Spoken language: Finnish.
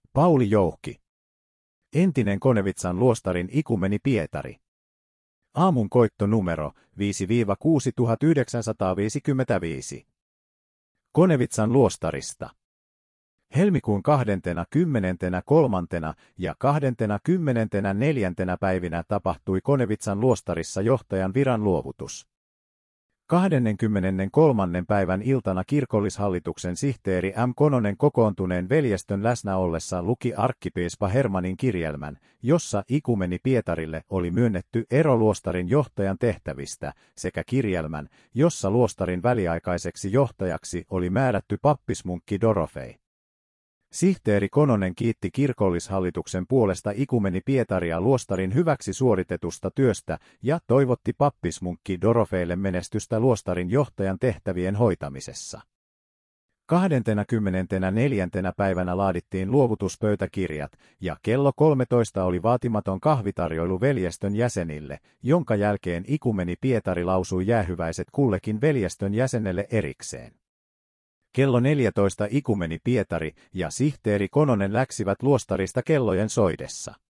Pauli Jouhki. Entinen Konevitsan luostarin ikumeni Pietari. Aamun koittonumero 5-6955. Konevitsan luostarista. Helmikuun 23. ja 24. päivinä tapahtui Konevitsan luostarissa johtajan viran luovutus. 23. päivän iltana kirkollishallituksen sihteeri M. Kononen kokoontuneen veljestön läsnä ollessa luki arkkipiispa Hermannin kirjelmän, jossa ikumeni Pietarille oli myönnetty ero luostarin johtajan tehtävistä, sekä kirjelmän, jossa luostarin väliaikaiseksi johtajaksi oli määrätty pappismunkki Dorofei. Sihteeri Kononen kiitti kirkollishallituksen puolesta ikumeni Pietaria luostarin hyväksi suoritetusta työstä ja toivotti pappismunkki Dorofeille menestystä luostarin johtajan tehtävien hoitamisessa. 24. päivänä laadittiin luovutuspöytäkirjat, ja kello 13 oli vaatimaton kahvitarjoilu veljestön jäsenille, jonka jälkeen ikumeni Pietari lausui jäähyväiset kullekin veljestön jäsenelle erikseen. Kello 14 ikumeni Pietari ja sihteeri Kononen läksivät luostarista kellojen soidessa.